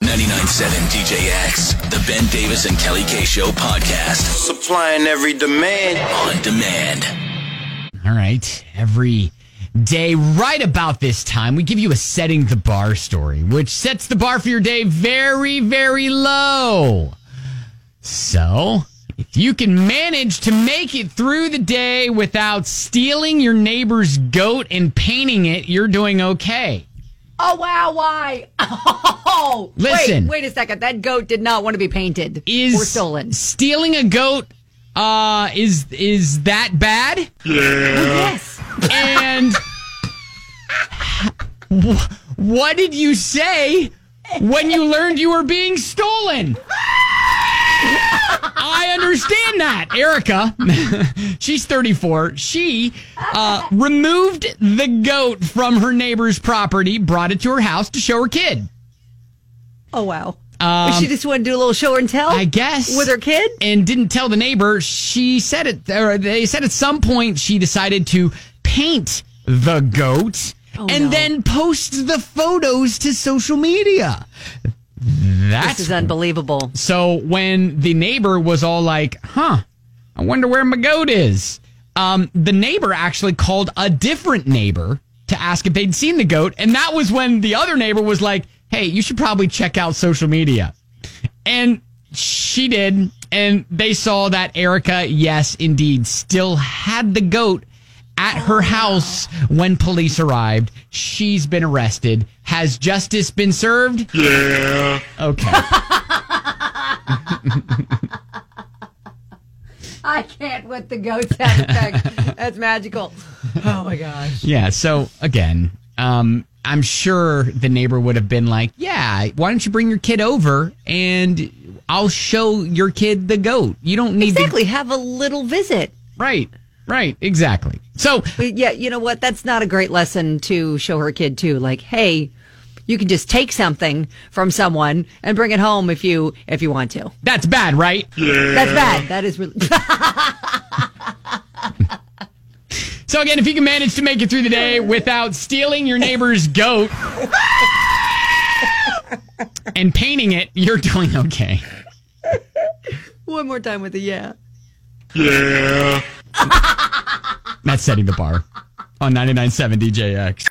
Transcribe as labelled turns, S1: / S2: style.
S1: 99.7 DJX, the Ben Davis and Kelly K Show podcast.
S2: Supplying every demand.
S1: On demand.
S3: All right. Every day, right about this time, we give you a setting the bar story, which sets the bar for your day very, very low. So, if you can manage to make it through the day without stealing your neighbor's goat and painting it, you're doing okay.
S4: Oh, wow, why? Oh,
S3: listen.
S4: Wait a second. That goat did not want to be painted or stolen.
S3: Stealing a goat, is that bad?
S4: Yeah. Yes.
S3: And what did you say when you learned you were being stolen? I understand that. Erica, she's 34. She removed the goat from her neighbor's property, brought it to her house to show her kid.
S4: Oh, wow. She just wanted to do a little show and tell?
S3: I guess.
S4: With her kid?
S3: And didn't tell the neighbor. She said they said at some point she decided to paint the goat and then post the photos to social media.
S4: This is unbelievable.
S3: So when the neighbor was all like, I wonder where my goat is, the neighbor actually called a different neighbor to ask if they'd seen the goat. And that was when the other neighbor was like, hey, you should probably check out social media. And she did. And they saw that Erica, yes, indeed, still had the goat at her house when police arrived. She's been arrested. Has justice been served?
S2: Yeah.
S3: Okay.
S4: I can't with the goat sound effect. That's magical. Oh, my gosh.
S3: Yeah, so, again, I'm sure the neighbor would have been like, yeah, why don't you bring your kid over and I'll show your kid the goat. You don't need
S4: to have a little visit.
S3: Right, exactly. So,
S4: yeah, you know what? That's not a great lesson to show her kid, too. Like, hey, you can just take something from someone and bring it home if you want to.
S3: That's bad, right?
S2: Yeah.
S4: That's bad. That is really...
S3: So, again, if you can manage to make it through the day without stealing your neighbor's goat and painting it, you're doing okay.
S4: One more time with the yeah.
S2: Yeah.
S3: That's setting the bar on 99.7 DJX.